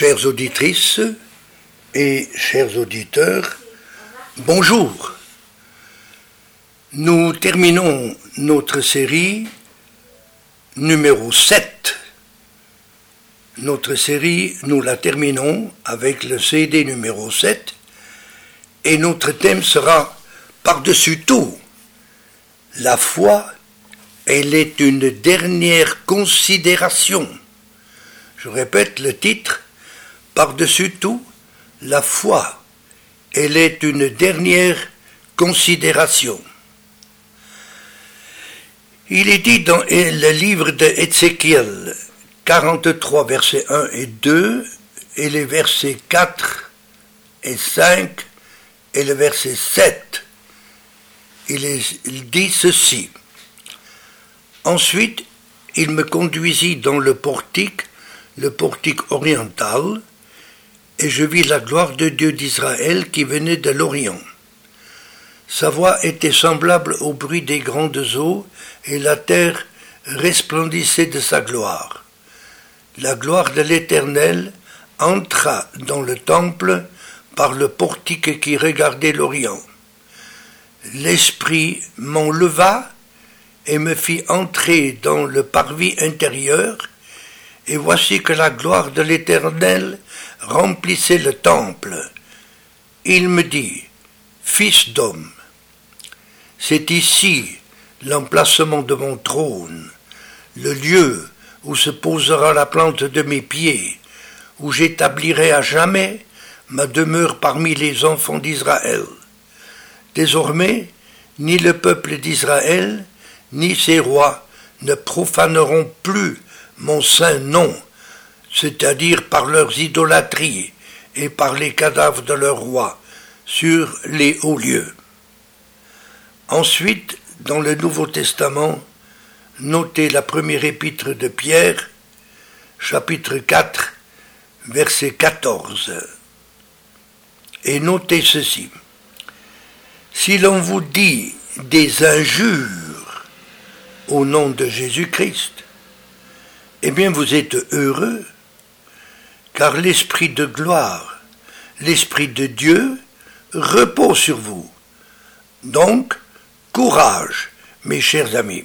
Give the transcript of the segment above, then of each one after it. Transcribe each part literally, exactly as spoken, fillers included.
Chères auditrices et chers auditeurs, bonjour. Nous terminons notre série numéro sept. Notre série, nous la terminons avec le C D numéro sept et notre thème sera par-dessus tout. La foi, elle est une dernière considération. Je répète le titre, par-dessus tout, la foi, elle est une dernière considération. Il est dit dans le livre de Ézéchiel quarante-trois, versets un et deux, et les versets quatre et cinq, et le verset sept. Il, est, il dit ceci. Ensuite, il me conduisit dans le portique, le portique oriental, et je vis la gloire de Dieu d'Israël qui venait de l'Orient. Sa voix était semblable au bruit des grandes eaux, et la terre resplendissait de sa gloire. La gloire de l'Éternel entra dans le temple par le portique qui regardait l'Orient. L'Esprit m'enleva et me fit entrer dans le parvis intérieur, et voici que la gloire de l'Éternel remplissait le temple. Il me dit, « Fils d'homme, c'est ici l'emplacement de mon trône, le lieu où se posera la plante de mes pieds, où j'établirai à jamais ma demeure parmi les enfants d'Israël. Désormais, ni le peuple d'Israël, ni ses rois ne profaneront plus mon saint nom, c'est-à-dire par leurs idolâtries et par les cadavres de leurs rois, sur les hauts lieux. » Ensuite, dans le Nouveau Testament, notez la première épître de Pierre, chapitre quatre, verset quatorze. Et notez ceci. Si l'on vous dit des injures au nom de Jésus-Christ, eh bien vous êtes heureux, car l'Esprit de gloire, l'Esprit de Dieu, repose sur vous. Donc, courage, mes chers amis.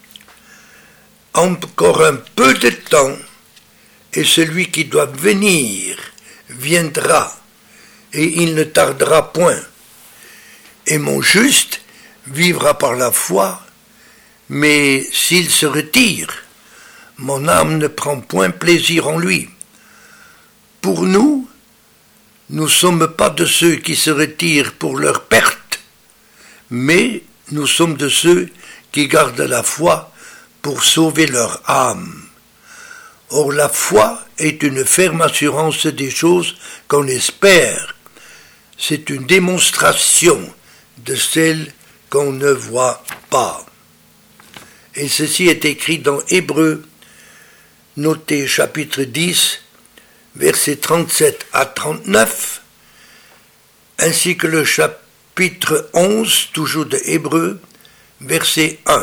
Encore un peu de temps, et celui qui doit venir viendra, et il ne tardera point. Et mon juste vivra par la foi, mais s'il se retire, mon âme ne prend point plaisir en lui. Pour nous, nous ne sommes pas de ceux qui se retirent pour leur perte, mais nous sommes de ceux qui gardent la foi pour sauver leur âme. Or la foi est une ferme assurance des choses qu'on espère. C'est une démonstration de celles qu'on ne voit pas. Et ceci est écrit dans Hébreux, notez chapitre dix, versets trente-sept à trente-neuf, ainsi que le chapitre onze, toujours de Hébreux, verset un.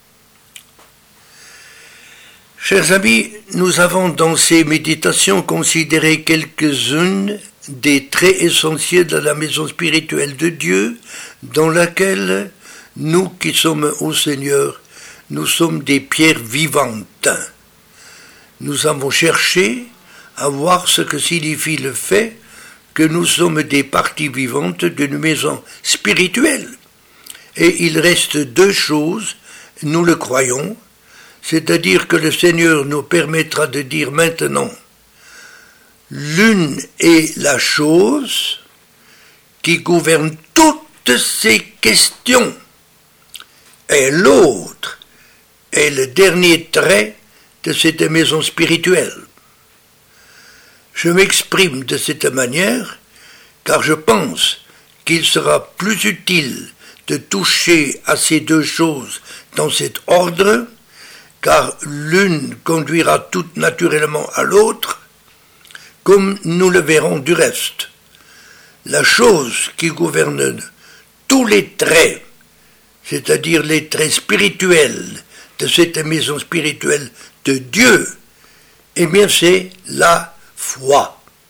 Chers amis, nous avons dans ces méditations considéré quelques-unes des traits essentiels de la maison spirituelle de Dieu, dans laquelle nous qui sommes au Seigneur, nous sommes des pierres vivantes. Nous avons cherché à voir ce que signifie le fait que nous sommes des parties vivantes d'une maison spirituelle. Et il reste deux choses, nous le croyons, c'est-à-dire que le Seigneur nous permettra de dire maintenant, l'une est la chose qui gouverne toutes ces questions, et l'autre est le dernier trait de cette maison spirituelle. Je m'exprime de cette manière car je pense qu'il sera plus utile de toucher à ces deux choses dans cet ordre, car l'une conduira tout naturellement à l'autre, comme nous le verrons du reste. La chose qui gouverne tous les traits, c'est-à-dire les traits spirituels de cette maison spirituelle de Dieu, eh bien c'est la foi.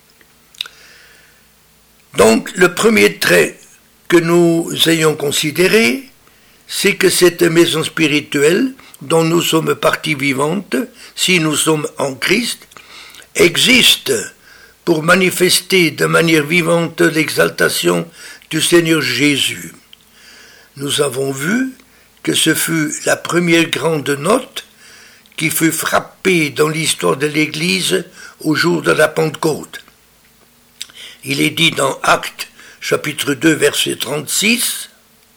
Donc, le premier trait que nous ayons considéré, c'est que cette maison spirituelle, dont nous sommes partie vivante, si nous sommes en Christ, existe pour manifester de manière vivante l'exaltation du Seigneur Jésus. Nous avons vu que ce fut la première grande note qui fut frappée dans l'histoire de l'Église au jour de la Pentecôte. Il est dit dans Actes, chapitre deux, verset trente-six,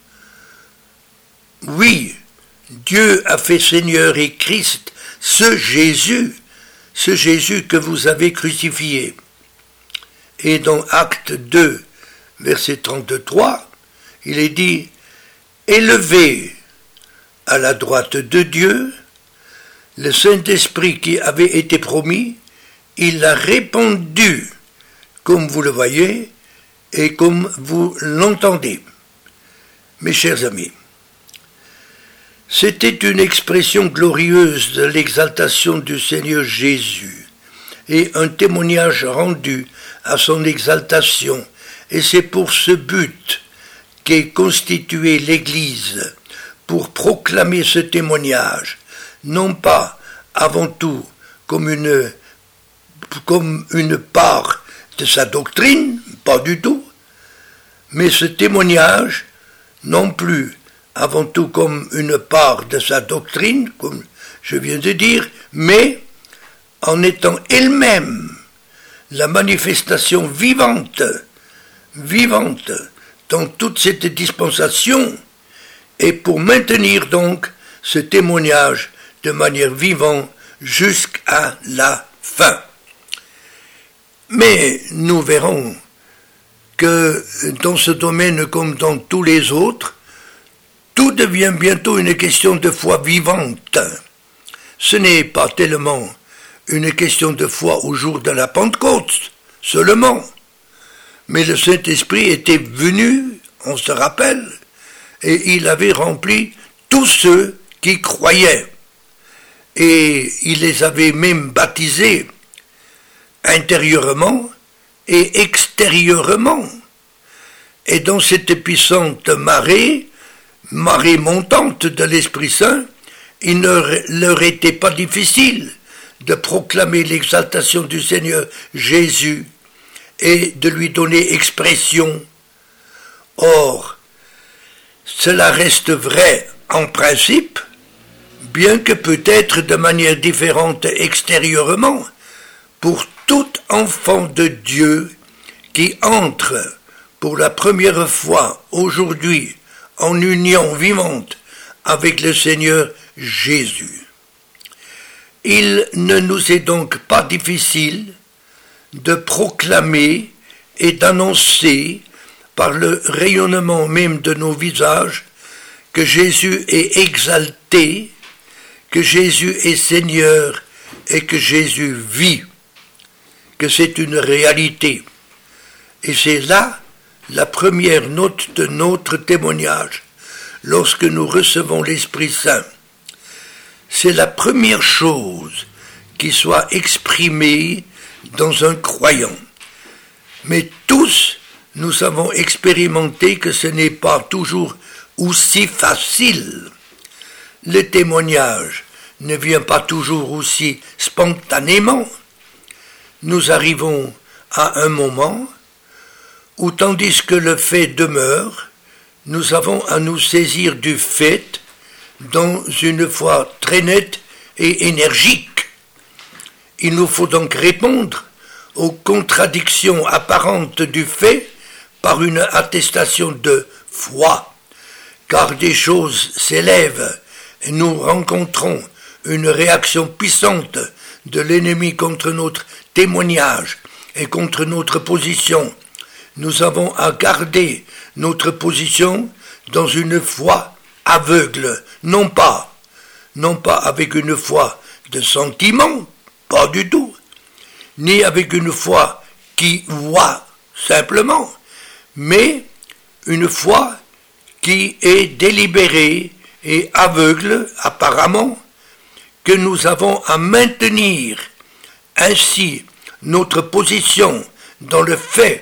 « Oui, Dieu a fait Seigneur et Christ, ce Jésus, ce Jésus que vous avez crucifié. » Et dans Actes deux, verset trente-trois, il est dit « Élevé à la droite de Dieu, le Saint-Esprit qui avait été promis, il l'a répandu, comme vous le voyez et comme vous l'entendez. » Mes chers amis, c'était une expression glorieuse de l'exaltation du Seigneur Jésus et un témoignage rendu à son exaltation, et c'est pour ce but qu'est constituée l'Église, pour proclamer ce témoignage, non pas avant tout comme une, comme une part de sa doctrine, pas du tout, mais ce témoignage non plus avant tout comme une part de sa doctrine, comme je viens de dire, mais en étant elle-même la manifestation vivante, vivante dans toute cette dispensation, et pour maintenir donc ce témoignage de manière vivante jusqu'à la fin. Mais nous verrons que dans ce domaine comme dans tous les autres, tout devient bientôt une question de foi vivante. Ce n'est pas tellement une question de foi au jour de la Pentecôte seulement, mais le Saint-Esprit était venu, on se rappelle, et il avait rempli tous ceux qui croyaient. Et il les avait même baptisés intérieurement et extérieurement. Et dans cette puissante marée, marée montante de l'Esprit Saint, il ne leur était pas difficile de proclamer l'exaltation du Seigneur Jésus et de lui donner expression. Or, cela reste vrai en principe, bien que peut-être de manière différente extérieurement, pour tout enfant de Dieu qui entre pour la première fois aujourd'hui en union vivante avec le Seigneur Jésus. Il ne nous est donc pas difficile de proclamer et d'annoncer par le rayonnement même de nos visages que Jésus est exalté, que Jésus est Seigneur et que Jésus vit, que c'est une réalité. Et c'est là la première note de notre témoignage, lorsque nous recevons l'Esprit Saint. C'est la première chose qui soit exprimée dans un croyant. Mais tous, nous avons expérimenté que ce n'est pas toujours aussi facile. Le témoignage ne vient pas toujours aussi spontanément. Nous arrivons à un moment où, tandis que le fait demeure, nous avons à nous saisir du fait dans une foi très nette et énergique. Il nous faut donc répondre aux contradictions apparentes du fait par une attestation de foi, car des choses s'élèvent et nous rencontrons une réaction puissante de l'ennemi contre notre témoignage et contre notre position. Nous avons à garder notre position dans une foi aveugle, non pas, non pas avec une foi de sentiment, pas du tout, ni avec une foi qui voit simplement, mais une foi qui est délibérée et aveugle apparemment, que nous avons à maintenir ainsi notre position dans le fait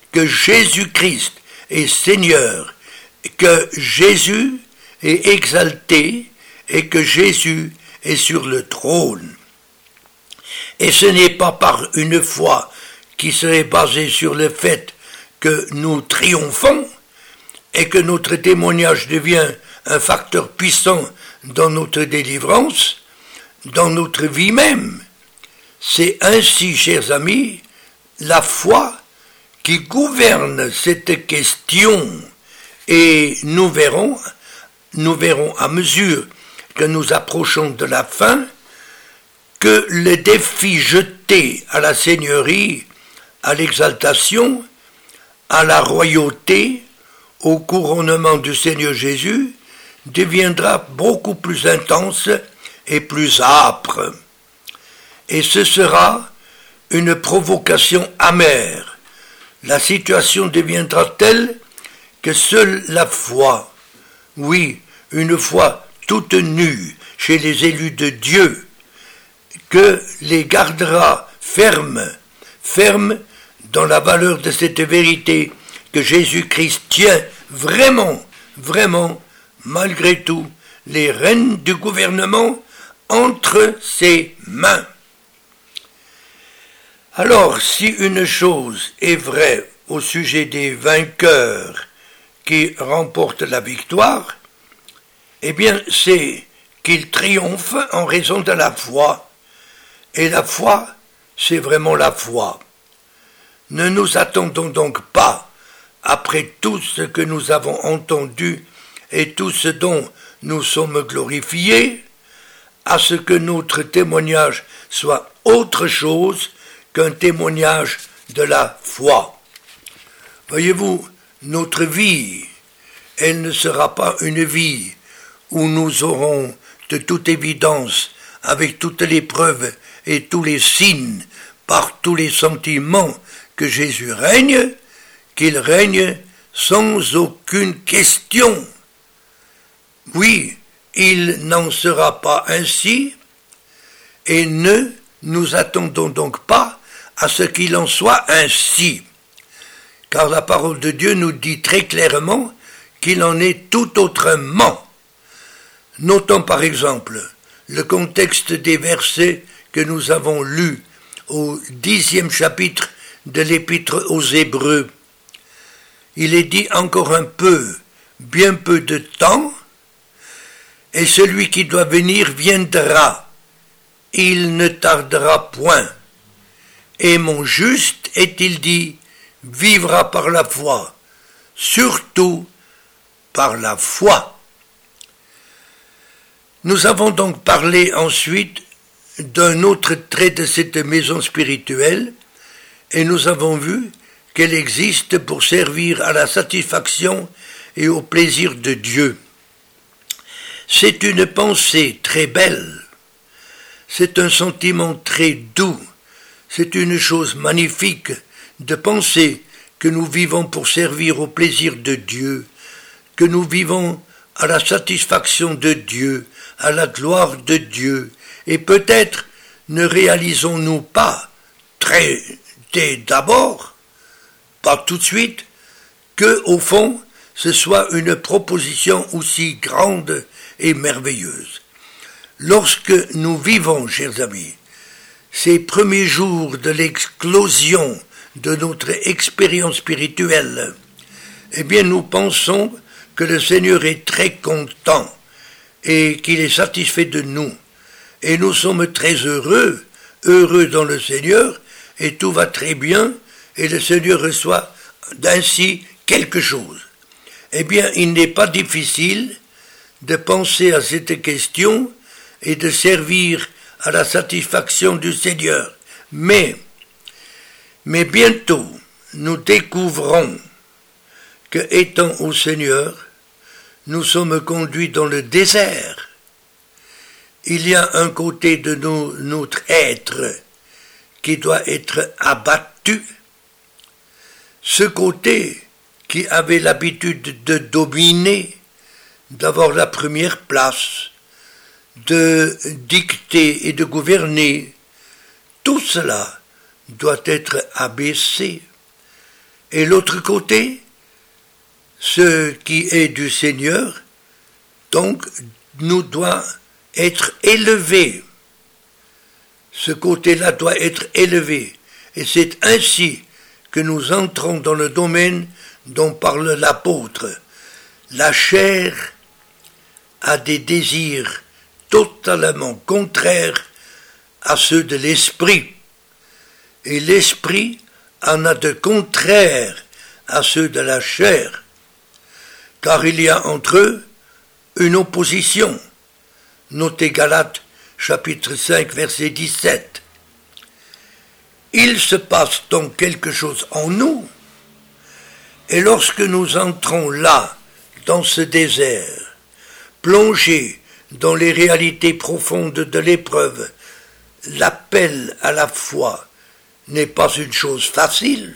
que Jésus-Christ est Seigneur, que Jésus est exalté et que Jésus est sur le trône. Et ce n'est pas par une foi qui serait basée sur le fait que nous triomphons et que notre témoignage devient un facteur puissant dans notre délivrance, dans notre vie même. C'est ainsi, chers amis, la foi qui gouverne cette question, et nous verrons, nous verrons à mesure que nous approchons de la fin que le défi jeté à la seigneurie, à l'exaltation, à la royauté, au couronnement du Seigneur Jésus, deviendra beaucoup plus intense et plus âpre. Et ce sera une provocation amère. La situation deviendra telle que seule la foi, oui, une foi toute nue chez les élus de Dieu, que les gardera fermes, fermes dans la valeur de cette vérité que Jésus-Christ tient vraiment, vraiment, malgré tout, les rênes du gouvernement entre ses mains. Alors, si une chose est vraie au sujet des vainqueurs qui remportent la victoire, eh bien, c'est qu'ils triomphent en raison de la foi. Et la foi, c'est vraiment la foi. Ne nous attendons donc pas, après tout ce que nous avons entendu et tout ce dont nous sommes glorifiés, à ce que notre témoignage soit autre chose qu'un témoignage de la foi. Voyez-vous, notre vie, elle ne sera pas une vie où nous aurons de toute évidence, avec toutes les preuves et tous les signes, par tous les sentiments, que Jésus règne, qu'il règne sans aucune question. Oui, il n'en sera pas ainsi, et ne nous attendons donc pas à ce qu'il en soit ainsi, car la parole de Dieu nous dit très clairement qu'il en est tout autrement. Notons par exemple le contexte des versets que nous avons lus au dixième chapitre de l'Épître aux Hébreux. Il est dit encore un peu, bien peu de temps, et celui qui doit venir viendra. Il ne tardera point. Et mon juste, est-il dit, vivra par la foi, surtout par la foi. Nous avons donc parlé ensuite d'un autre trait de cette maison spirituelle, et nous avons vu qu'elle existe pour servir à la satisfaction et au plaisir de Dieu. C'est une pensée très belle, c'est un sentiment très doux, c'est une chose magnifique de penser que nous vivons pour servir au plaisir de Dieu, que nous vivons à la satisfaction de Dieu, à la gloire de Dieu, et peut-être ne réalisons-nous pas très dès d'abord, pas tout de suite, que au fond ce soit une proposition aussi grande et merveilleuse. Lorsque nous vivons, chers amis, ces premiers jours de l'explosion de notre expérience spirituelle, eh bien nous pensons que le Seigneur est très content et qu'il est satisfait de nous. Et nous sommes très heureux, heureux dans le Seigneur, et tout va très bien, et le Seigneur reçoit d'ainsi quelque chose. Eh bien, il n'est pas difficile de penser à cette question et de servir à la satisfaction du Seigneur. Mais, mais bientôt, nous découvrons que, étant au Seigneur, nous sommes conduits dans le désert. Il y a un côté de nos, notre être qui doit être abattu. Ce côté qui avait l'habitude de dominer, d'avoir la première place, de dicter et de gouverner, tout cela doit être abaissé. Et l'autre côté, ce qui est du Seigneur, donc, nous doit être élevé. Ce côté-là doit être élevé. Et c'est ainsi que nous entrons dans le domaine dont parle l'apôtre. La chair a des désirs totalement contraires à ceux de l'esprit. Et l'esprit en a de contraires à ceux de la chair. Car il y a entre eux une opposition. Notez Galates chapitre cinq verset dix-sept. Il se passe donc quelque chose en nous, et lorsque nous entrons là, dans ce désert, plongés dans les réalités profondes de l'épreuve, l'appel à la foi n'est pas une chose facile.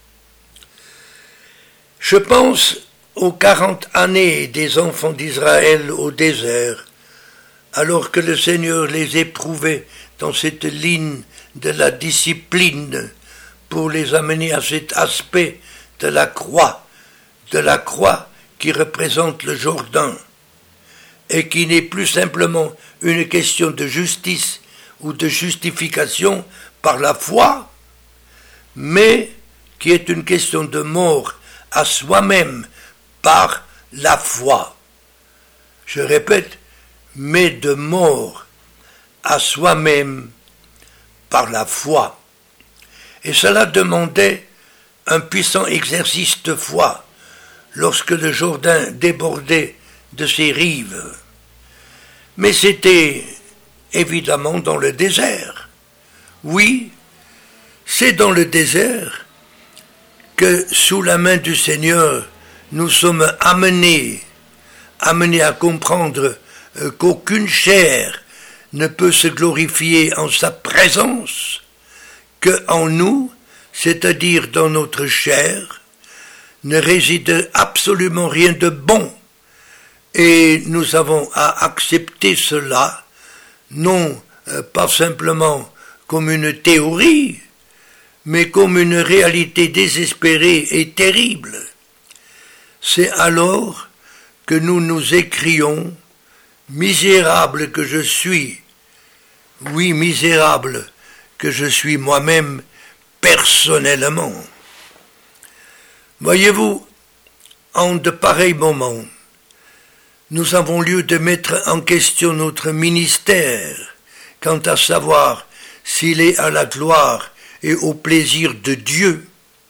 Je pense aux quarante années des enfants d'Israël au désert, alors que le Seigneur les éprouvait dans cette ligne de la discipline pour les amener à cet aspect de la croix, de la croix qui représente le Jourdain, et qui n'est plus simplement une question de justice ou de justification par la foi, mais qui est une question de mort à soi-même par la foi. Je répète, mais de mort à soi-même par la foi. Et cela demandait un puissant exercice de foi lorsque le Jourdain débordait de ses rives. Mais c'était évidemment dans le désert. Oui, c'est dans le désert que sous la main du Seigneur, nous sommes amenés, amenés à comprendre euh, qu'aucune chair ne peut se glorifier en sa présence, que en nous, c'est-à-dire dans notre chair, ne réside absolument rien de bon. Et nous avons à accepter cela, non euh, pas simplement comme une théorie, mais comme une réalité désespérée et terrible. C'est alors que nous nous écrions « Misérable que je suis », oui, misérable que je suis moi-même personnellement. Voyez-vous, en de pareils moments, nous avons lieu de mettre en question notre ministère, quant à savoir s'il est à la gloire et au plaisir de Dieu.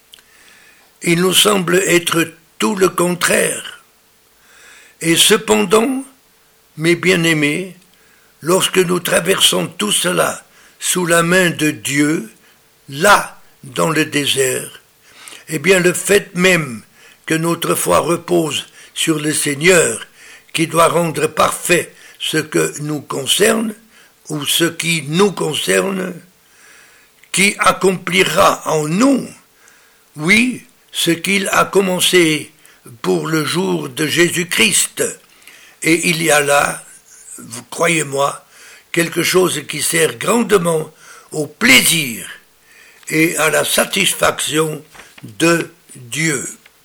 Il nous semble être tout le contraire. Et cependant, mes bien-aimés, lorsque nous traversons tout cela sous la main de Dieu, là, dans le désert, eh bien le fait même que notre foi repose sur le Seigneur, qui doit rendre parfait ce que nous concerne, ou ce qui nous concerne, qui accomplira en nous, oui, ce qu'il a commencé pour le jour de Jésus-Christ. Et il y a là, vous croyez-moi, quelque chose qui sert grandement au plaisir et à la satisfaction de Dieu.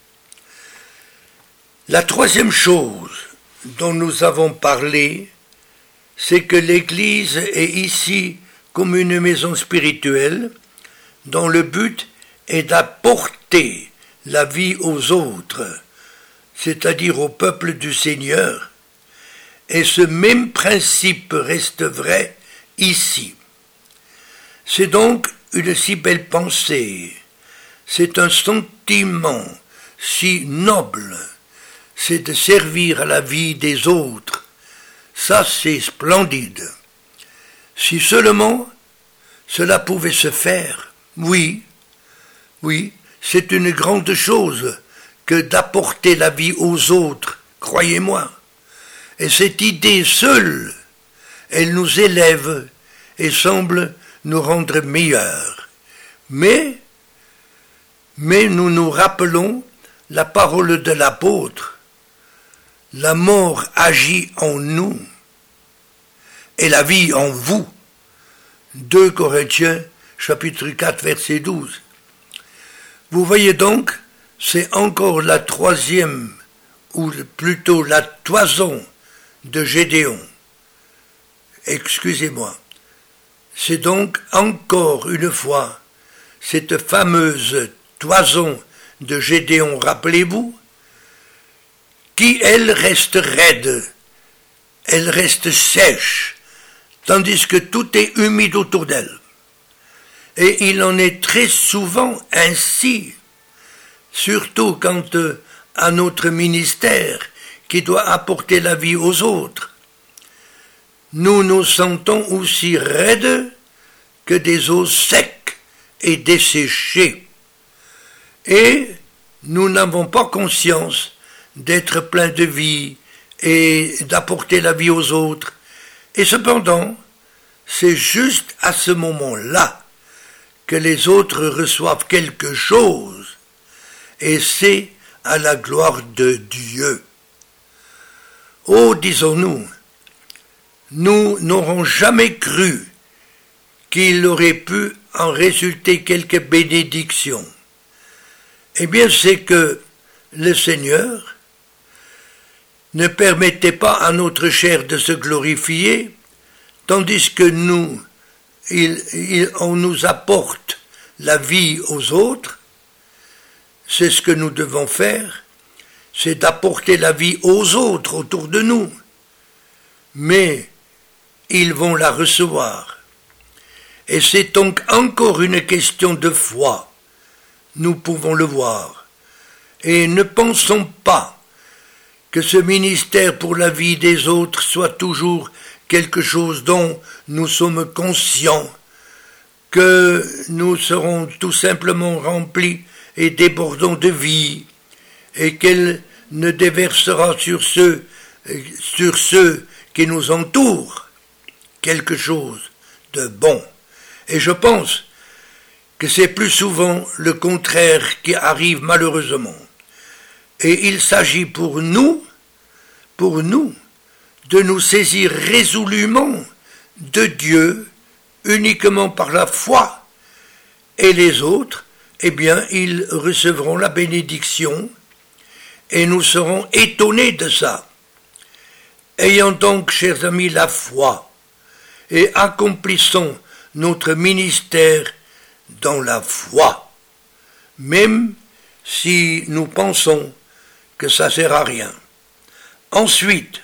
La troisième chose dont nous avons parlé, c'est que l'Église est ici comme une maison spirituelle dont le but est d'apporter la vie aux autres, c'est-à-dire au peuple du Seigneur, et ce même principe reste vrai ici. C'est donc une si belle pensée, c'est un sentiment si noble, c'est de servir à la vie des autres. Ça, c'est splendide. Si seulement cela pouvait se faire, oui, oui, c'est une grande chose que d'apporter la vie aux autres, croyez-moi. Et cette idée seule, elle nous élève et semble nous rendre meilleurs. Mais, mais nous nous rappelons la parole de l'apôtre. La mort agit en nous et la vie en vous. deux Corinthiens, chapitre quatre, verset douze. Vous voyez donc c'est encore la troisième, ou plutôt la toison de Gédéon. Excusez-moi. C'est donc encore une fois cette fameuse toison de Gédéon, rappelez-vous, qui, elle, reste raide, elle reste sèche, tandis que tout est humide autour d'elle. Et il en est très souvent ainsi, surtout quant à notre ministère qui doit apporter la vie aux autres. Nous nous sentons aussi raides que des os secs et desséchés. Et nous n'avons pas conscience d'être pleins de vie et d'apporter la vie aux autres. Et cependant, c'est juste à ce moment-là que les autres reçoivent quelque chose, et c'est à la gloire de Dieu. Oh, disons-nous, nous n'aurons jamais cru qu'il aurait pu en résulter quelque bénédiction. Eh bien, c'est que le Seigneur ne permettait pas à notre chair de se glorifier, tandis que nous, il, il, on nous apporte la vie aux autres. C'est ce que nous devons faire, c'est d'apporter la vie aux autres autour de nous. Mais ils vont la recevoir. Et c'est donc encore une question de foi. Nous pouvons le voir. Et ne pensons pas que ce ministère pour la vie des autres soit toujours quelque chose dont nous sommes conscients, que nous serons tout simplement remplis et débordants de vie, et qu'elle ne déversera sur ceux, sur ceux qui nous entourent quelque chose de bon. Et je pense que c'est plus souvent le contraire qui arrive malheureusement. Et il s'agit pour nous, pour nous, de nous saisir résolument de Dieu uniquement par la foi, et les autres, eh bien, ils recevront la bénédiction, et nous serons étonnés de ça. Ayant donc, chers amis, la foi, et accomplissons notre ministère dans la foi, même si nous pensons que ça ne sert à rien. Ensuite,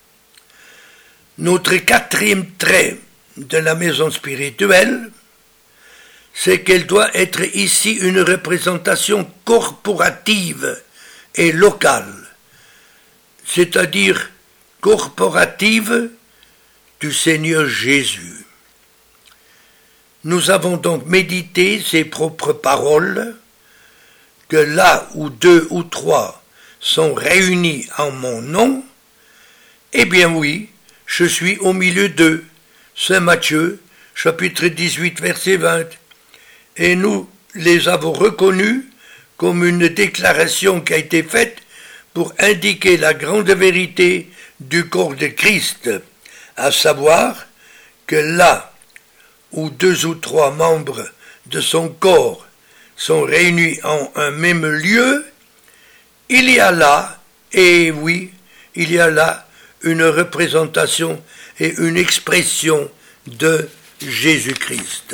notre quatrième trait de la maison spirituelle, c'est qu'elle doit être ici une représentation corporative et locale, c'est-à-dire corporative du Seigneur Jésus. Nous avons donc médité ses propres paroles, que là où deux ou trois sont réunis en mon nom, eh bien oui, je suis au milieu d'eux. Saint Matthieu, chapitre dix-huit, verset vingt. Et nous les avons reconnus comme une déclaration qui a été faite pour indiquer la grande vérité du corps de Christ, à savoir que là où deux ou trois membres de son corps sont réunis en un même lieu, il y a là, et oui, il y a là une représentation et une expression de Jésus-Christ.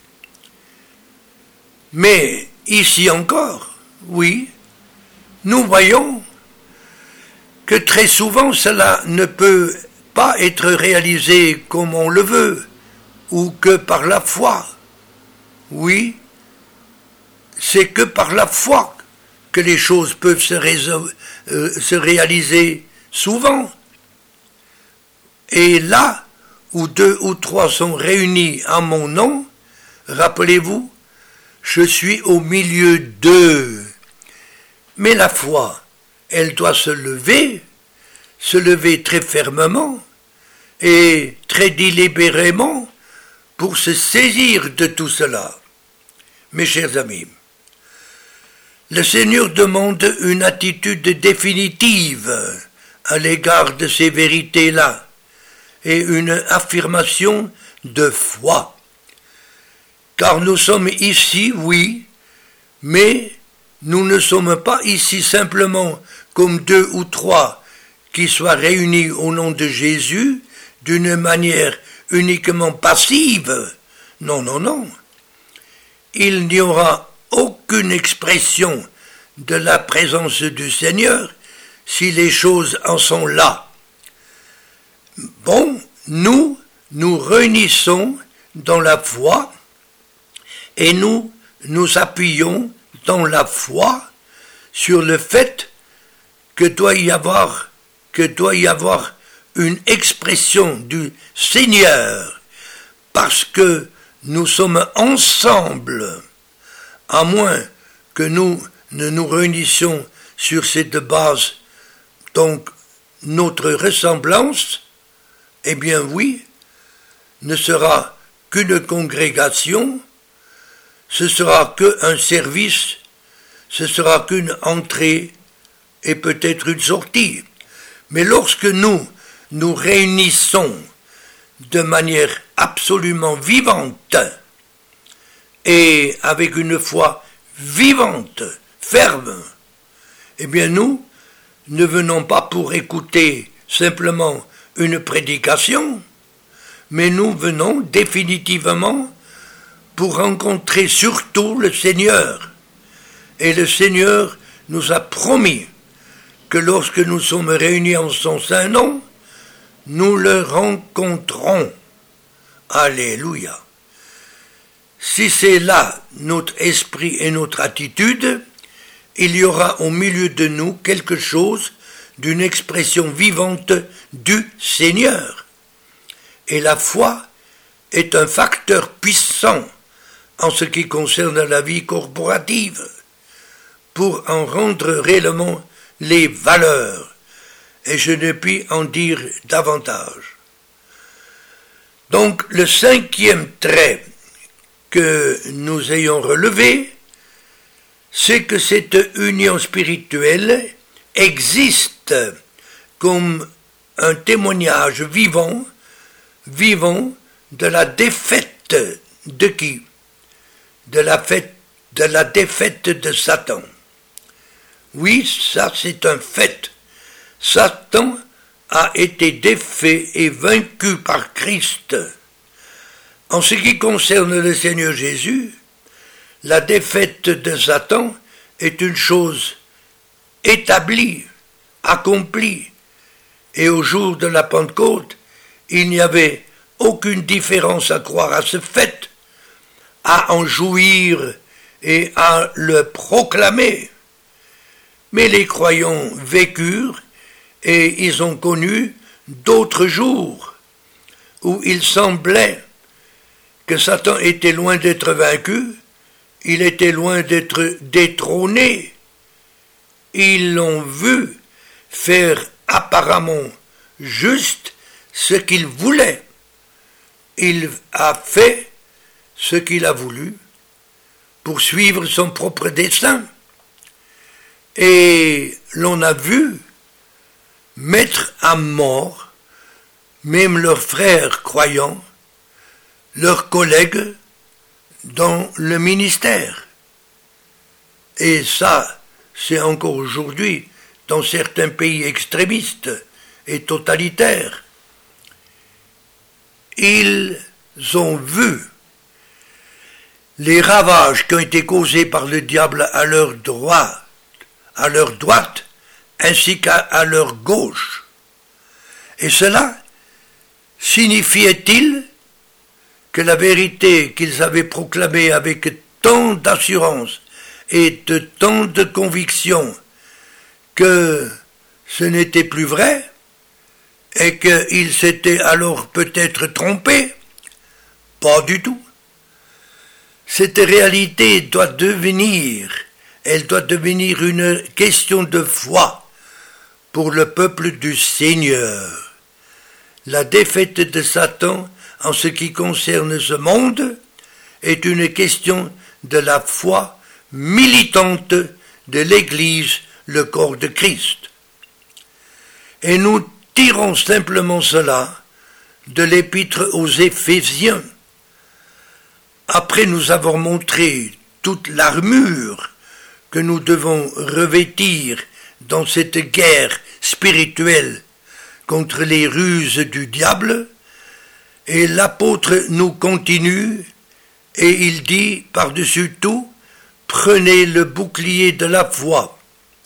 Mais ici encore, oui, nous voyons que très souvent cela ne peut pas être réalisé comme on le veut, ou que par la foi. Oui, c'est que par la foi que les choses peuvent se, réso- euh, se réaliser souvent. Et là où deux ou trois sont réunis en mon nom, rappelez-vous, je suis au milieu d'eux. Mais la foi, elle doit se lever, se lever très fermement et très délibérément pour se saisir de tout cela. Mes chers amis, le Seigneur demande une attitude définitive à l'égard de ces vérités-là et une affirmation de foi. Car nous sommes ici, oui, mais nous ne sommes pas ici simplement comme deux ou trois qui soient réunis au nom de Jésus d'une manière uniquement passive. Non, non, non. Il n'y aura aucune expression de la présence du Seigneur si les choses en sont là. Bon, nous nous réunissons dans la foi et nous nous appuyons dans la foi sur le fait que doit y avoir, que doit y avoir une expression du Seigneur, parce que nous sommes ensemble, à moins que nous ne nous réunissions sur cette base, donc notre ressemblance, eh bien oui, ne sera qu'une congrégation, ce sera qu'un service, ce sera qu'une entrée et peut-être une sortie. Mais lorsque nous nous réunissons de manière absolument vivante et avec une foi vivante, ferme, eh bien nous ne venons pas pour écouter simplement une prédication, mais nous venons définitivement pour rencontrer surtout le Seigneur. Et le Seigneur nous a promis que lorsque nous sommes réunis en son saint nom, nous le rencontrons. Alléluia. Si c'est là notre esprit et notre attitude, il y aura au milieu de nous quelque chose d'une expression vivante du Seigneur. Et la foi est un facteur puissant en ce qui concerne la vie corporative, pour en rendre réellement les valeurs, et je ne puis en dire davantage. Donc le cinquième trait que nous ayons relevé, c'est que cette union spirituelle existe comme un témoignage vivant, vivant de la défaite de qui? De la, fête, de la défaite de Satan. Oui, ça c'est un fait. Satan a été défait et vaincu par Christ. En ce qui concerne le Seigneur Jésus, la défaite de Satan est une chose établie, accomplie. Et au jour de la Pentecôte, il n'y avait aucune différence à croire à ce fait, à en jouir et à le proclamer. Mais les croyants vécurent et ils ont connu d'autres jours où il semblait que Satan était loin d'être vaincu, il était loin d'être détrôné. Ils l'ont vu faire apparemment juste ce qu'il voulait. Il a fait ce qu'il a voulu pour suivre son propre dessein. Et l'on a vu mettre à mort même leurs frères croyants, leurs collègues dans le ministère. Et ça, c'est encore aujourd'hui dans certains pays extrémistes et totalitaires. Ils ont vu les ravages qui ont été causés par le diable à leur droite, à leur droite, ainsi qu'à leur gauche. Et cela signifiait-il que la vérité qu'ils avaient proclamée avec tant d'assurance et de tant de conviction que ce n'était plus vrai et qu'ils s'étaient alors peut-être trompés? Pas du tout. Cette réalité doit devenir, elle doit devenir une question de foi pour le peuple du Seigneur. La défaite de Satan en ce qui concerne ce monde est une question de la foi militante de l'Église, le corps de Christ. Et nous tirons simplement cela de l'épître aux Éphésiens. Après nous avoir montré toute l'armure que nous devons revêtir dans cette guerre spirituelle contre les ruses du diable, et l'apôtre nous continue et il dit par-dessus tout, prenez le bouclier de la foi.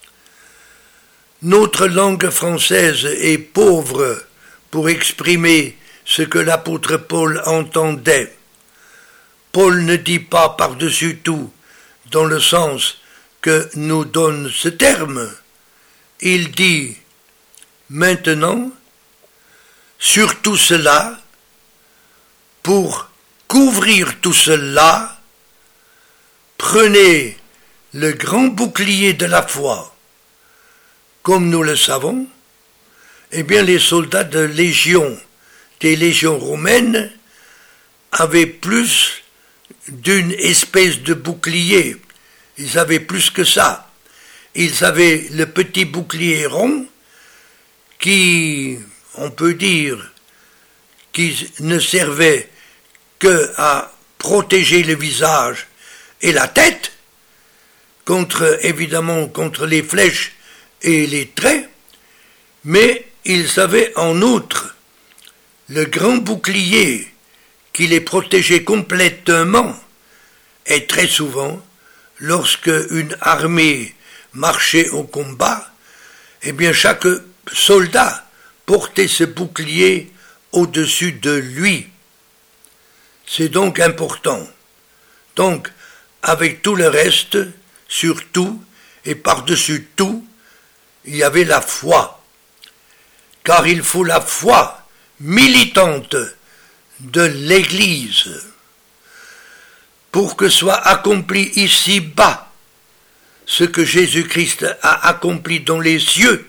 Notre langue française est pauvre pour exprimer ce que l'apôtre Paul entendait. Paul ne dit pas par-dessus tout dans le sens que nous donne ce terme. Il dit maintenant, sur tout cela, pour couvrir tout cela, prenez le grand bouclier de la foi. Comme nous le savons, eh bien les soldats de légion, des légions romaines, avaient plus d'une espèce de bouclier. Ils avaient plus que ça. Ils avaient le petit bouclier rond qui, on peut dire, qui ne servait que à protéger le visage et la tête contre, évidemment, contre les flèches et les traits, mais ils avaient en outre le grand bouclier qui les protégeait complètement, et très souvent, lorsque une armée marchait au combat, eh bien chaque soldat portait ce bouclier au-dessus de lui. C'est donc important. Donc, avec tout le reste, sur tout et par-dessus tout, il y avait la foi. Car il faut la foi militante de l'Église pour que soit accompli ici-bas ce que Jésus-Christ a accompli dans les cieux,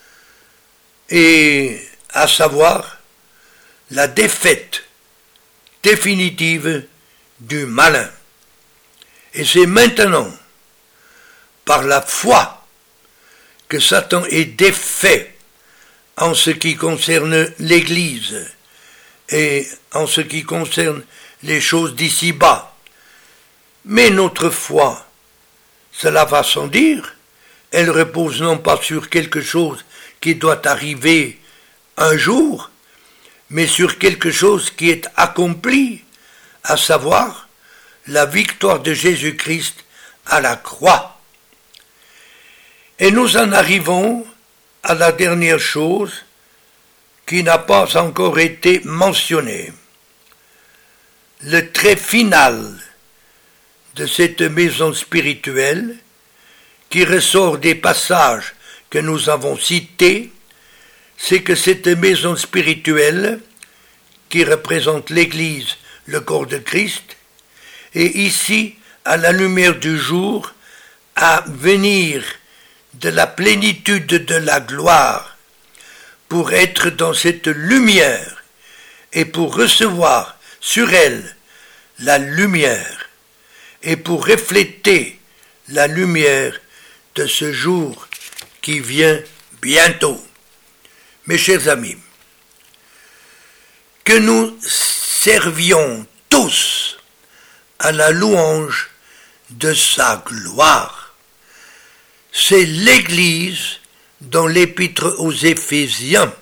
et à savoir la défaite définitive du malin. Et c'est maintenant, par la foi, que Satan est défait en ce qui concerne l'Église et en ce qui concerne les choses d'ici-bas. Mais notre foi, cela va sans dire, elle repose non pas sur quelque chose qui doit arriver un jour, mais sur quelque chose qui est accompli, à savoir la victoire de Jésus-Christ à la croix. Et nous en arrivons à la dernière chose qui n'a pas encore été mentionnée. Le trait final de cette maison spirituelle, qui ressort des passages que nous avons cités, c'est que cette maison spirituelle, qui représente l'Église, le corps de Christ, est ici, à la lumière du jour, à venir de la plénitude de la gloire, pour être dans cette lumière et pour recevoir sur elle la lumière et pour refléter la lumière de ce jour qui vient bientôt. Mes chers amis, que nous servions tous à la louange de sa gloire. C'est l'Église dans l'épître aux Éphésiens.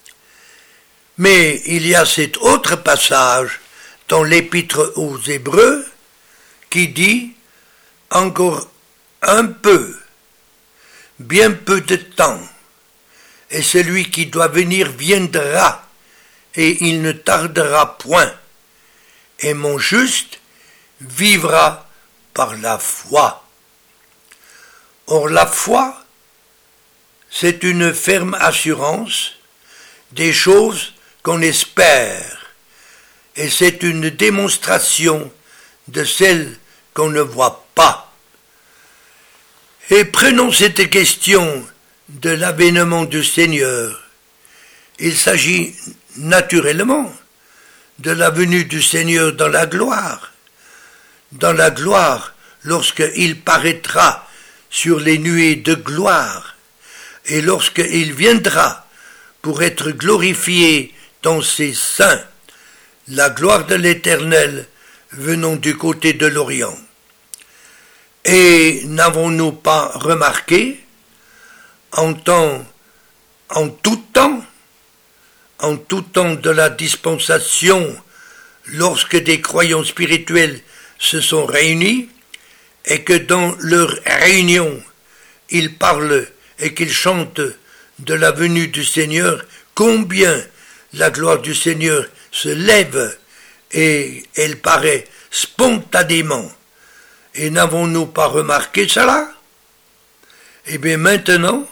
Mais il y a cet autre passage dans l'épître aux Hébreux qui dit « Encore un peu, bien peu de temps, et celui qui doit venir viendra, et il ne tardera point, et mon juste vivra par la foi. » Or la foi, c'est une ferme assurance des choses qu'on espère, et c'est une démonstration de celles qu'on ne voit pas. Et prenons cette question de l'avènement du Seigneur. Il s'agit naturellement de la venue du Seigneur dans la gloire. Dans la gloire, lorsqu'il paraîtra sur les nuées de gloire, et lorsqu'il viendra pour être glorifié dans ses saints, la gloire de l'Éternel venant du côté de l'Orient. Et n'avons-nous pas remarqué, en temps, en tout temps, en tout temps de la dispensation, lorsque des croyants spirituels se sont réunis, et que dans leur réunion, ils parlent et qu'ils chantent de la venue du Seigneur, combien la gloire du Seigneur se lève et elle paraît spontanément. Et n'avons-nous pas remarqué cela? Eh bien maintenant,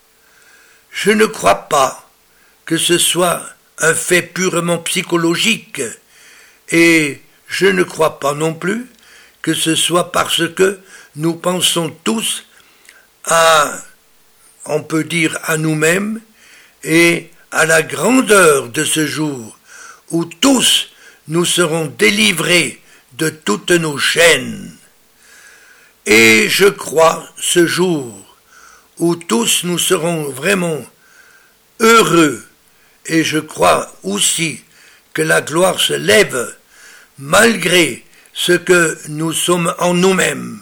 je ne crois pas que ce soit un fait purement psychologique, et je ne crois pas non plus que ce soit parce que nous pensons tous à, on peut dire, à nous-mêmes et à la grandeur de ce jour où tous nous serons délivrés de toutes nos chaînes. Et je crois ce jour où tous nous serons vraiment heureux, et je crois aussi que la gloire se lève malgré ce que nous sommes en nous-mêmes.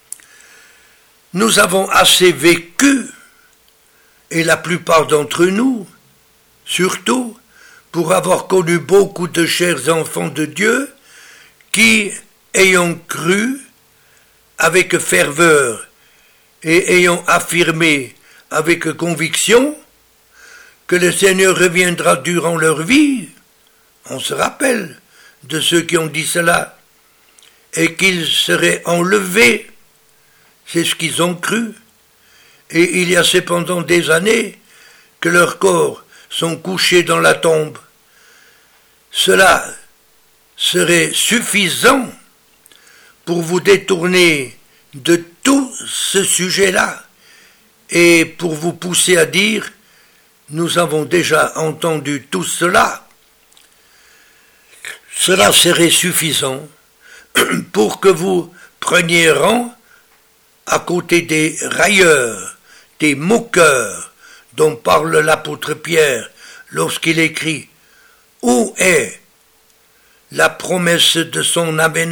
Nous avons assez vécu, et la plupart d'entre nous, surtout, pour avoir connu beaucoup de chers enfants de Dieu qui, ayant cru avec ferveur et ayant affirmé avec conviction que le Seigneur reviendra durant leur vie, on se rappelle de ceux qui ont dit cela, et qu'ils seraient enlevés, c'est ce qu'ils ont cru, et il y a cependant des années que leurs corps sont couchés dans la tombe. Cela serait suffisant pour vous détourner de tout ce sujet-là et pour vous pousser à dire « Nous avons déjà entendu tout cela ». Cela serait suffisant pour que vous preniez rang à côté des railleurs, des moqueurs dont parle l'apôtre Pierre lorsqu'il écrit « Où est la promesse de son avènement ?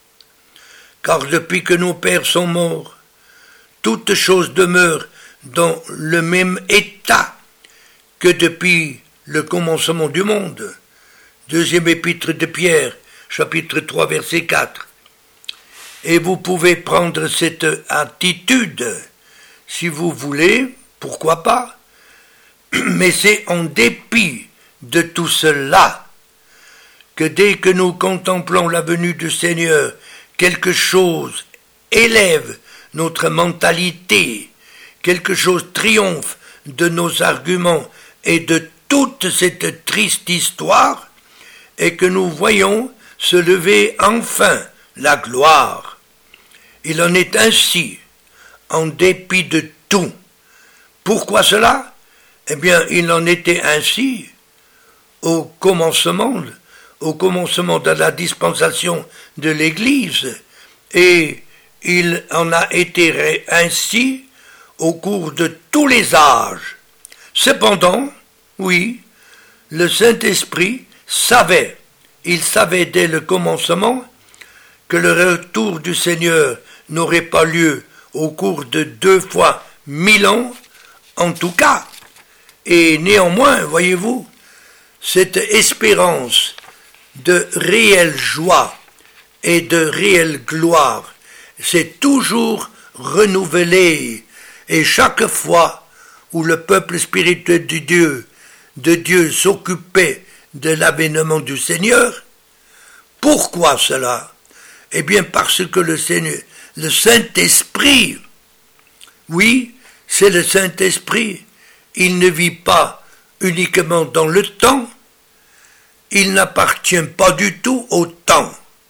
Car depuis que nos pères sont morts, toutes choses demeurent dans le même état que depuis le commencement du monde. » Deuxième épître de Pierre, chapitre trois, verset quatre. Et vous pouvez prendre cette attitude, si vous voulez, pourquoi pas, mais c'est en dépit de tout cela que dès que nous contemplons la venue du Seigneur, quelque chose élève notre mentalité, quelque chose triomphe de nos arguments et de toute cette triste histoire, et que nous voyons se lever enfin la gloire. Il en est ainsi, en dépit de tout. Pourquoi cela? Eh bien, il en était ainsi au commencement, au commencement de la dispensation de l'Église, et il en a été ainsi au cours de tous les âges. Cependant, oui, le Saint-Esprit savait, il savait dès le commencement que le retour du Seigneur n'aurait pas lieu au cours de deux fois mille ans, en tout cas. Et néanmoins, voyez-vous, cette espérance de réelle joie et de réelle gloire s'est toujours renouvelée, et chaque fois où le peuple spirituel de Dieu, de Dieu s'occupait de l'avènement du Seigneur. Pourquoi cela? Eh bien parce que le Seigneur, le Saint-Esprit, oui, c'est le Saint-Esprit, il ne vit pas uniquement dans le temps, il n'appartient pas du tout au temps.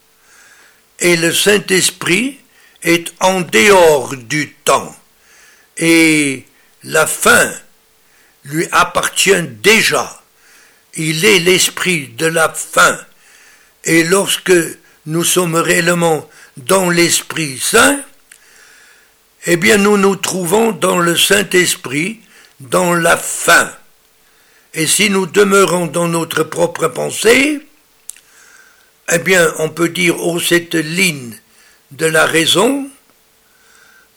Et le Saint-Esprit est en dehors du temps. Et la fin lui appartient déjà. Il est l'esprit de la fin. Et lorsque nous sommes réellement dans l'Esprit Saint, eh bien nous nous trouvons dans le Saint-Esprit, dans la fin. Et si nous demeurons dans notre propre pensée, eh bien on peut dire, oh, cette ligne de la raison,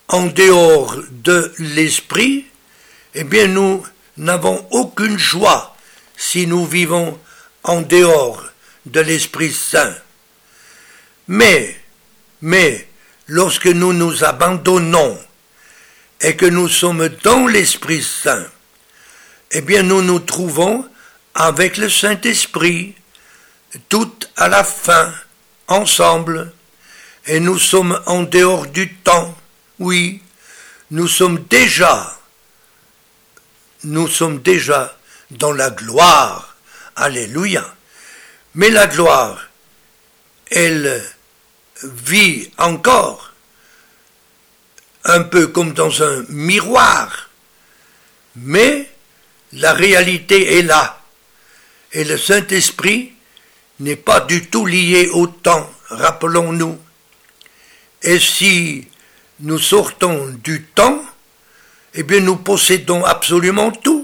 en dehors de l'esprit, eh bien nous n'avons aucune joie si nous vivons en dehors de l'Esprit Saint. Mais, mais, lorsque nous nous abandonnons et que nous sommes dans l'Esprit Saint, eh bien nous nous trouvons avec le Saint-Esprit tout à la fin, ensemble, et nous sommes en dehors du temps, oui, nous sommes déjà, nous sommes déjà dans la gloire, alléluia. Mais la gloire, elle vit encore un peu comme dans un miroir, mais la réalité est là, et le Saint-Esprit n'est pas du tout lié au temps, rappelons-nous. Et si nous sortons du temps, eh bien nous possédons absolument tout.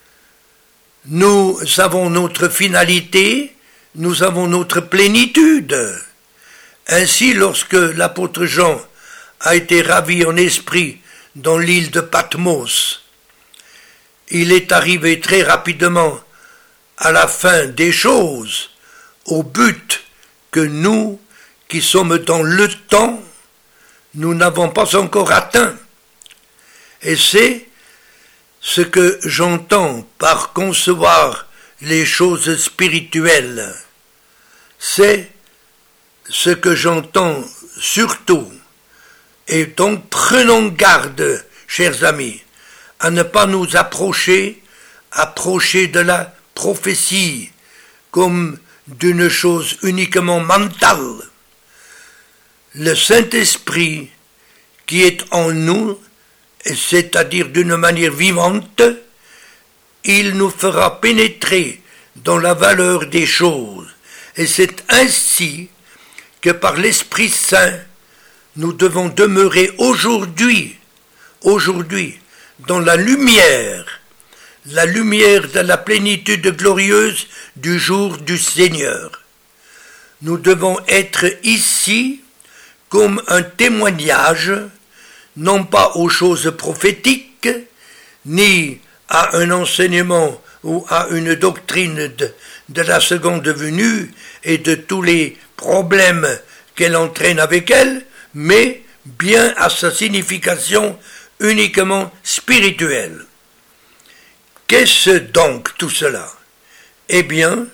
Nous avons notre finalité, nous avons notre plénitude. Ainsi, lorsque l'apôtre Jean a été ravi en esprit dans l'île de Patmos, il est arrivé très rapidement à la fin des choses, au but que nous, qui sommes dans le temps, nous n'avons pas encore atteint. Et c'est ce que j'entends par concevoir les choses spirituelles. C'est ce que j'entends surtout. Et donc prenons garde, chers amis, à ne pas nous approcher, approcher de la prophétie comme d'une chose uniquement mentale. Le Saint-Esprit qui est en nous, c'est-à-dire d'une manière vivante, il nous fera pénétrer dans la valeur des choses. Et c'est ainsi que par l'Esprit Saint, nous devons demeurer aujourd'hui, aujourd'hui, dans la lumière, la lumière de la plénitude glorieuse du jour du Seigneur. Nous devons être ici comme un témoignage, non pas aux choses prophétiques, ni à un enseignement ou à une doctrine de, de la seconde venue et de tous les problèmes qu'elle entraîne avec elle, mais bien à sa signification uniquement spirituelle. Qu'est-ce donc tout cela? Eh bien,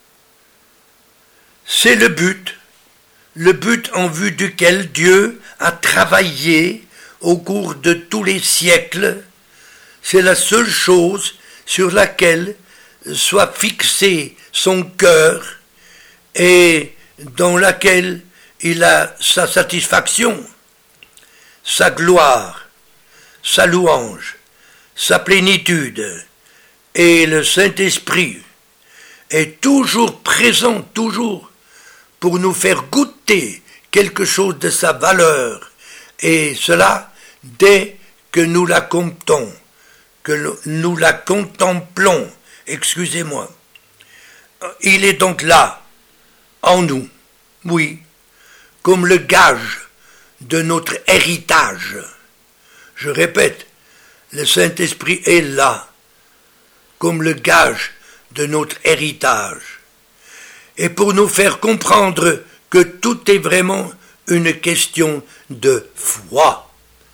c'est le but, le but en vue duquel Dieu a travaillé au cours de tous les siècles. C'est la seule chose sur laquelle soit fixé son cœur et dans laquelle il a sa satisfaction, sa gloire, sa louange, sa plénitude, et le Saint-Esprit est toujours présent, toujours, pour nous faire goûter quelque chose de sa valeur, et cela dès que nous la comptons, que nous la contemplons, excusez-moi. Il est donc là, en nous, oui, comme le gage de notre héritage. Je répète, le Saint-Esprit est là, comme le gage de notre héritage. Et pour nous faire comprendre que tout est vraiment une question de foi.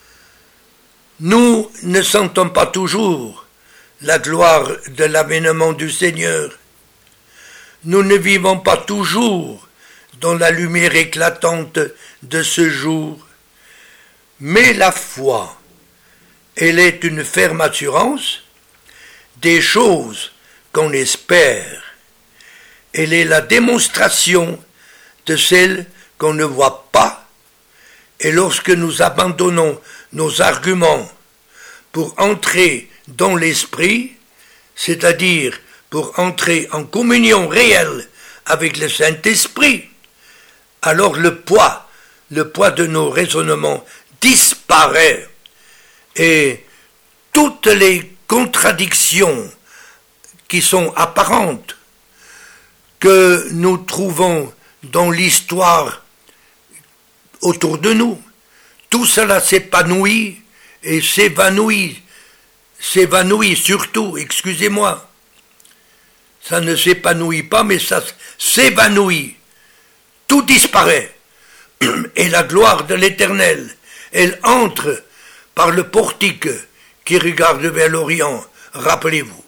Nous ne sentons pas toujours la gloire de l'avènement du Seigneur. Nous ne vivons pas toujours dans la lumière éclatante de ce jour. Mais la foi, elle est une ferme assurance des choses qu'on espère. Elle est la démonstration de celles qu'on ne voit pas. Et lorsque nous abandonnons nos arguments pour entrer dans l'esprit, c'est-à-dire pour entrer en communion réelle avec le Saint-Esprit, alors le poids, le poids de nos raisonnements disparaît et toutes les contradictions qui sont apparentes, que nous trouvons dans l'histoire autour de nous, tout cela s'épanouit et s'évanouit, s'évanouit surtout, excusez-moi. Ça ne s'épanouit pas, mais ça s'évanouit. Tout disparaît. Et la gloire de l'Éternel, elle entre par le portique qui regarde vers l'Orient, rappelez-vous.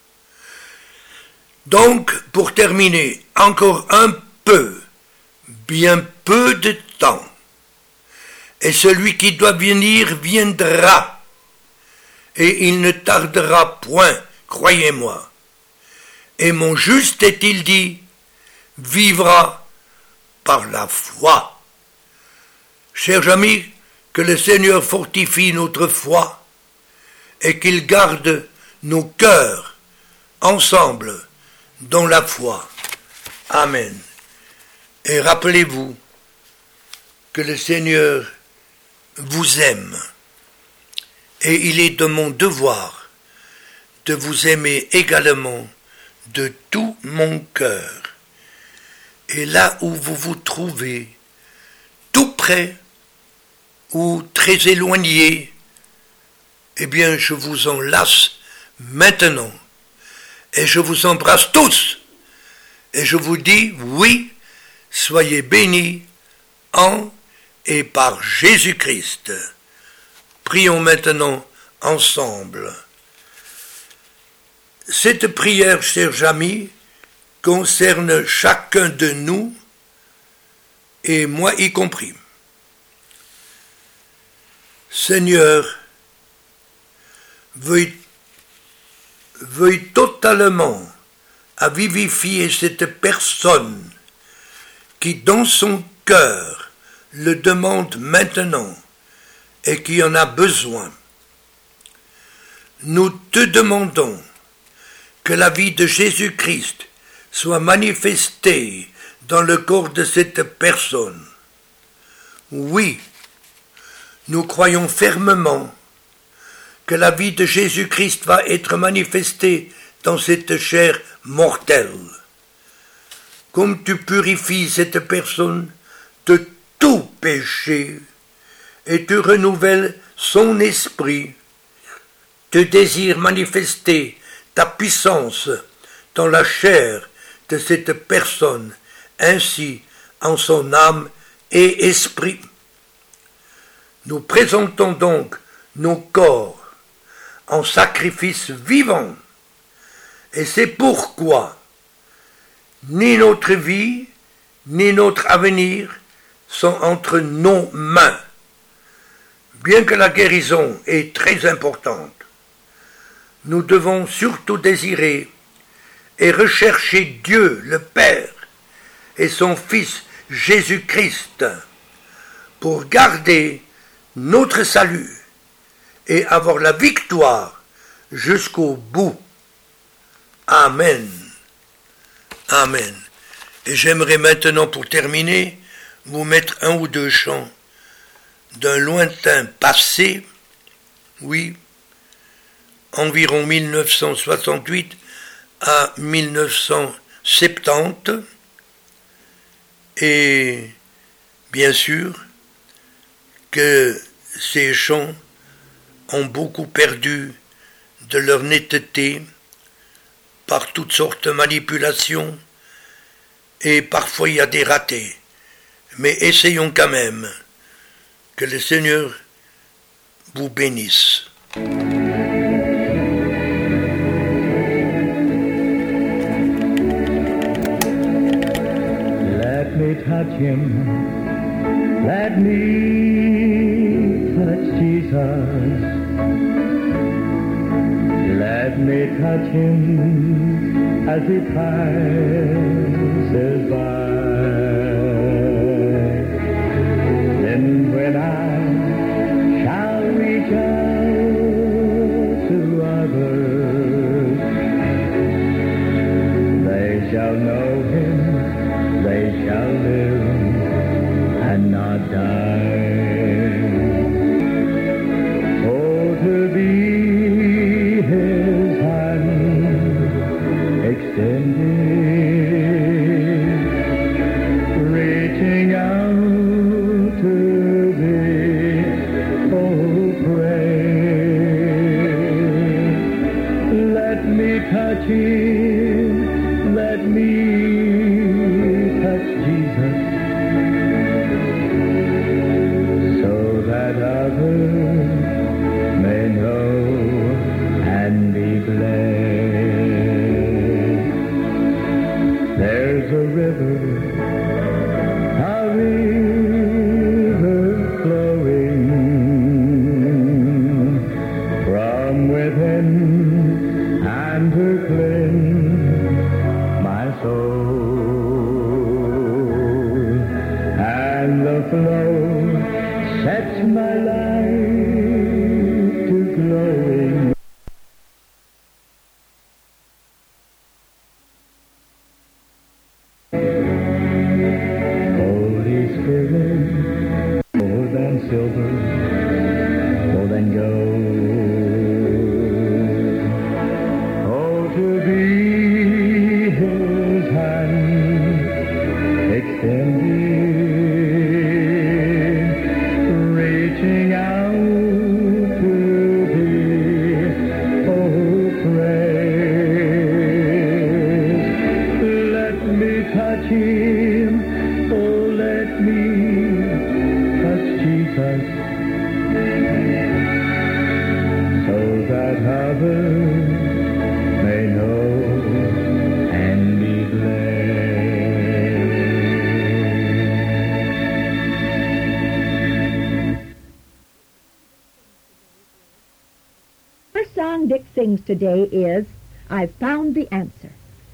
Donc, pour terminer, encore un peu, bien peu de temps, et celui qui doit venir viendra, et il ne tardera point, croyez-moi. Et mon juste, est-il dit, vivra par la foi. Chers amis, que le Seigneur fortifie notre foi et qu'il garde nos cœurs ensemble dans la foi. Amen. Et rappelez-vous que le Seigneur vous aime et il est de mon devoir de vous aimer également de tout mon cœur. Et là où vous vous trouvez, tout près ou très éloigné, eh bien je vous enlace maintenant et je vous embrasse tous et je vous dis oui, soyez bénis en et par Jésus-Christ. Prions maintenant ensemble. Cette prière, chers amis, concerne chacun de nous, et moi y compris. Seigneur, veuille, veuille totalement à vivifier cette personne qui, dans son cœur, le demande maintenant et qui en a besoin. Nous te demandons que la vie de Jésus-Christ soit manifestée dans le corps de cette personne. Oui, nous croyons fermement que la vie de Jésus-Christ va être manifestée dans cette chair mortelle. Comme tu purifies cette personne de tout péché et tu renouvelles son esprit, tu désires manifester ta puissance dans la chair de cette personne, ainsi en son âme et esprit. Nous présentons donc nos corps en sacrifice vivant, et c'est pourquoi ni notre vie, ni notre avenir sont entre nos mains. Bien que la guérison est très importante, nous devons surtout désirer et rechercher Dieu le Père et son Fils Jésus-Christ pour garder notre salut et avoir la victoire jusqu'au bout. Amen. Amen. Et j'aimerais maintenant, pour terminer, vous mettre un ou deux chants d'un lointain passé, oui, environ mille neuf cent soixante-huit à mille neuf cent soixante-dix, et bien sûr que ces chants ont beaucoup perdu de leur netteté par toutes sortes de manipulations, et parfois il y a des ratés. Mais essayons quand même. Que le Seigneur vous bénisse. Let me touch him, let me touch Jesus. Let me touch him as he passes by. Then when I shall reach out to others, they shall know him, they shall live and not die. Oh, to be his hand extended, that others may know and be glad. First song Dick sings today is I've Found the Answer.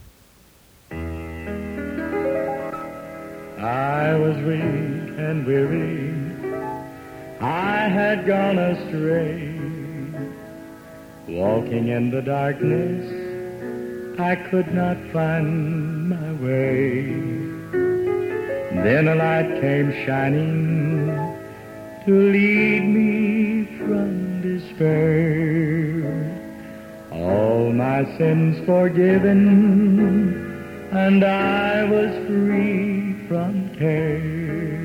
I was weak and weary, I had gone astray. Walking in the darkness, I could not find my way. Then a light came shining to lead me from despair. All my sins forgiven, and I was free from care.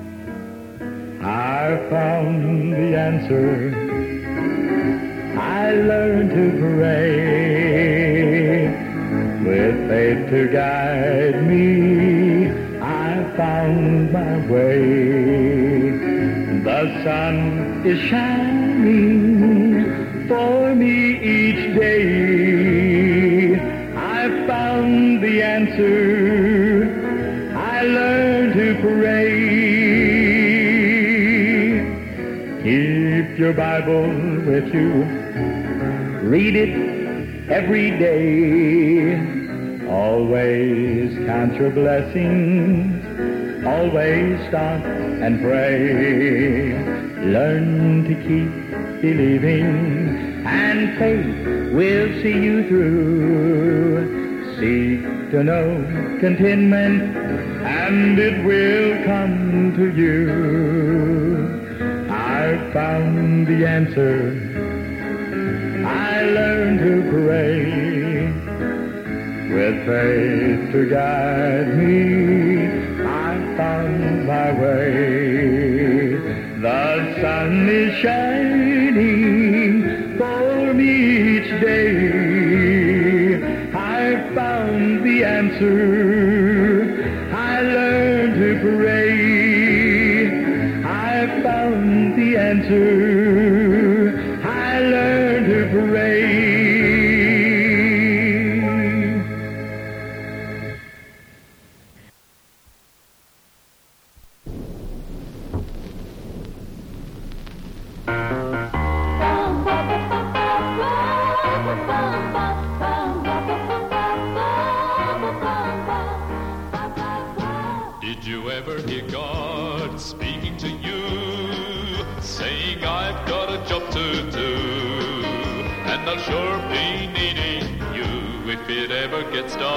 I found the answer. I learned to pray with faith to guide me. I found my way. The sun is shining for me each day. I found the answer. I learned to pray. Keep your Bible with you. Read it every day. Always count your blessings. Always stop and pray. Learn to keep believing, and faith will see you through. Seek to know contentment, and it will come to you. I found the answer. I learned to pray with faith to guide me. I found my way. The sun is shining for me each day. I found the answer. I learned to pray. I found the answer. I learned to pray. Did you ever hear God speaking to you, saying I've got a job to do, and I'll sure be needing you if it ever gets done.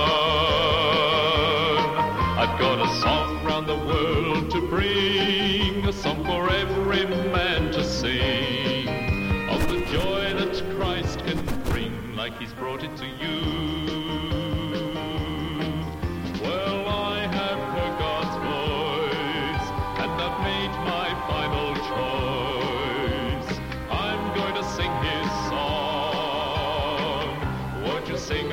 I've got a song round the world to bring, a song for every man to sing, of the joy that Christ can bring like he's brought it to you. Well, I have heard God's voice, and I've made my final choice. I'm going to sing his song. Won't you sing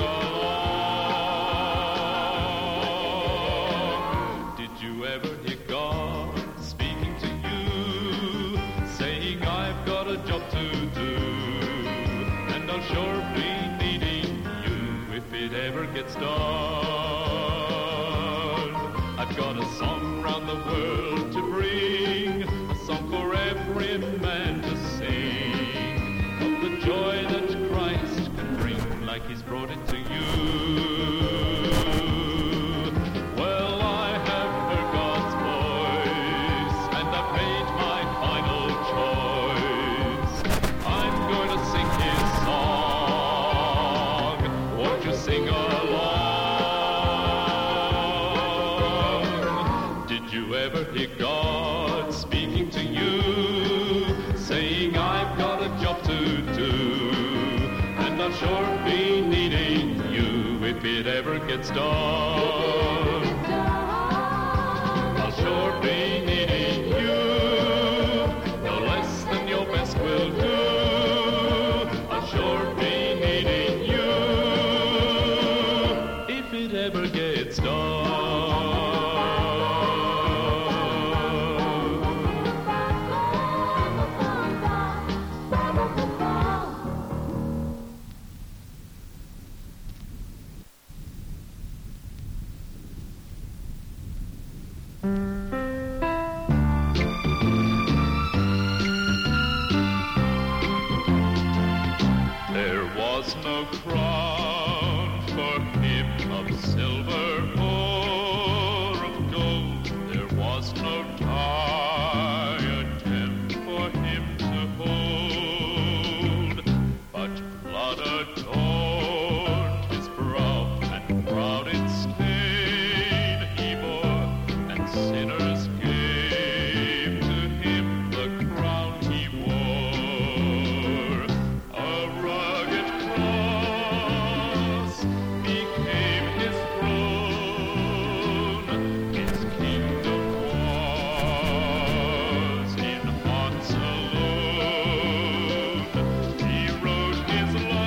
along? Did you ever hear God speaking to you, saying I've got a job to do, and I'll sure be needing you if it ever gets done? I've got a song round the world to bring, a song for every man to sing, of the joy that Christ can bring like he's brought it to you. Well, I have heard God's voice, and I've made my final choice. I'm going to sing his song. Won't you sing along? Did you ever hear God speaking to you, saying I've got a job to do, and I'll sure be needing you if it ever gets done? I'll sure be needing you, no less than your best will do. I'll sure be needing you if it ever gets done. no crown for him of silver or of gold. There was no diadem for him to hold, but blood adorned his brow, and proud in stain he bore, and sinners gave to him the crown he wore. A rugged cross became his throne. His kingdom was in hearts alone. He wrote his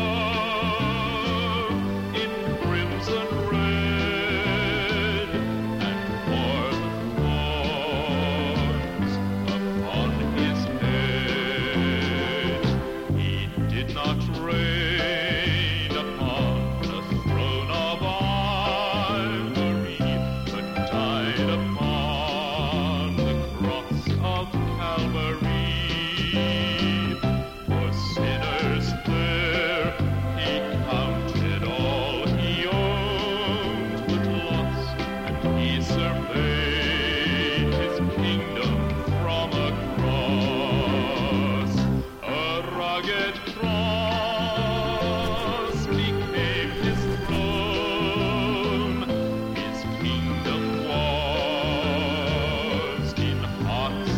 love in crimson red, and wore the thorns upon his head. He did not reign upon the throne of ivory, but died upon the cross of Calvary. For sinners there he counted all he owned but lost, and he surveyed his kingdom from a cross. A rugged cross became his throne. His kingdom was in hearts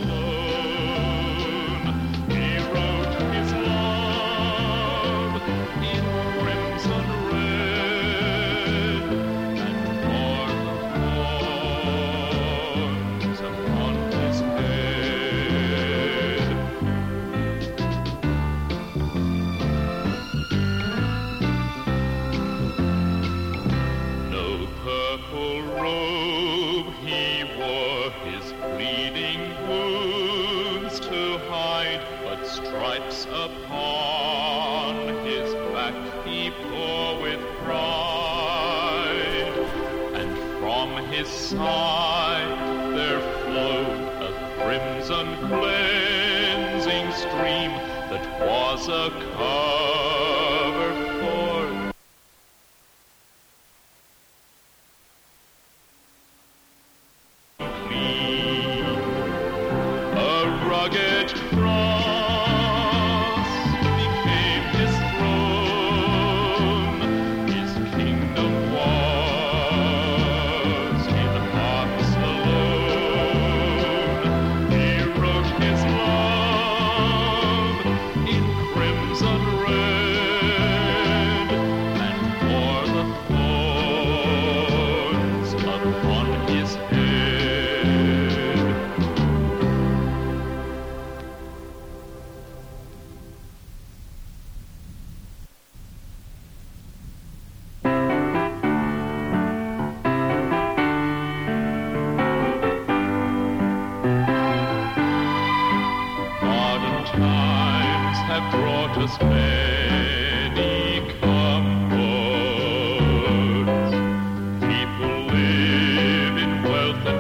alone. He wrote his love in crimson red, and wore the thorns upon his head. No purple robe he wore his bleeding wounds to hide, but stripes upon his back he bore with pride. And from his side there flowed a crimson cleansing stream that was a cover for clean. A rugged cross became his throne. His kingdom was in hearts alone. He wrote his love in crimson red, and wore the thorns upon his head. Modern times have brought us many comforts. People live in wealth and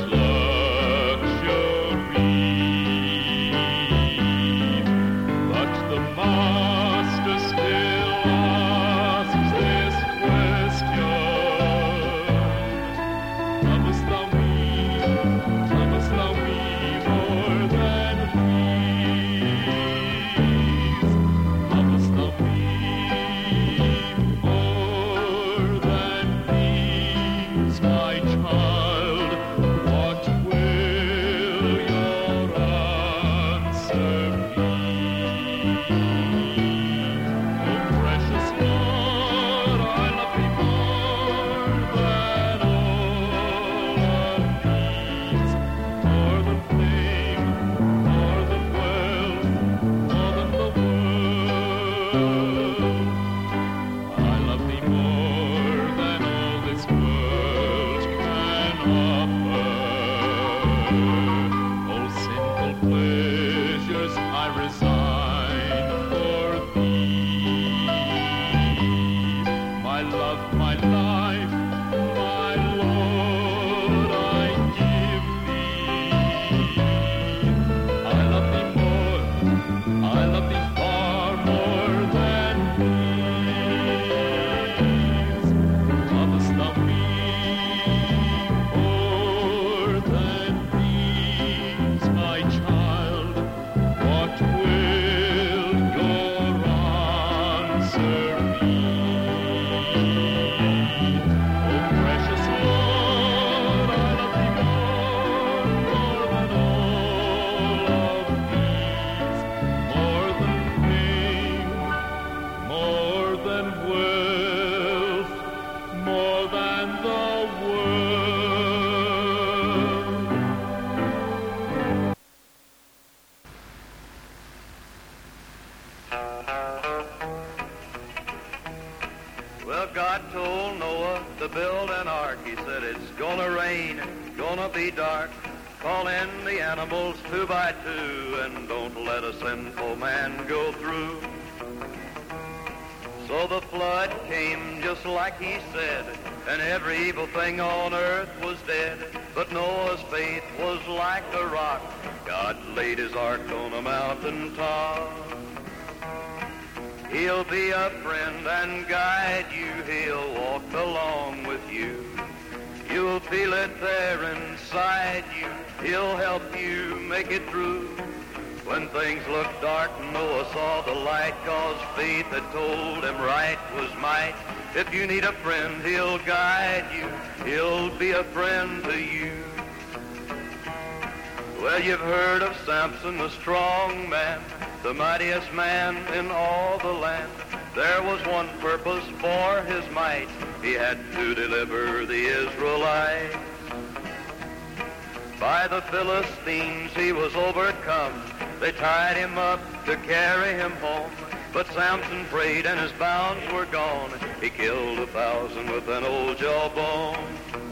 luxury, but the Master still asks this question: Lovest thou me? Lovest thou me more than these? Lovest thou me more than these, my child? What will your answer be? Oh, precious Lord, I love thee more than all of these, more than fame, more than wealth, more than the world. I love thee more than all this world can offer. All sinful pleasures I resign for thee. My love, my life, my Lord, I give thee. I love thee more, I love thee far more than these. Well, God told Noah to build an ark. He said, it's gonna rain, gonna be dark. Call in the animals two by two, and don't let a sinful man go through. So the flood came just like he said, and every evil thing on earth was dead. But Noah's faith was like a rock. God laid his ark on a mountain top. He'll be a friend and guide you. He'll walk along with you. You'll feel it there inside you. He'll help you make it through. When things looked dark, Noah saw the light, 'cause faith had told him right was might. If you need a friend, he'll guide you. He'll be a friend to you. Well, you've heard of Samson, the strong man, the mightiest man in all the land. There was one purpose for his might. He had to deliver the Israelites. By the Philistines he was overcome. They tied him up to carry him home. But Samson prayed and his bounds were gone. He killed a thousand with an old jawbone.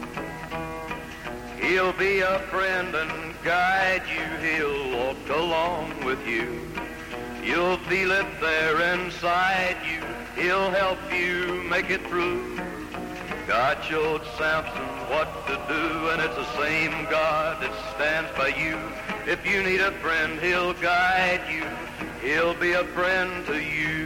He'll be a friend and guide you. He'll walk along with you. You'll feel it there inside you. He'll help you make it through. God showed Samson what to do, and it's the same God that stands by you. If you need a friend, he'll guide you. He'll be a friend to you.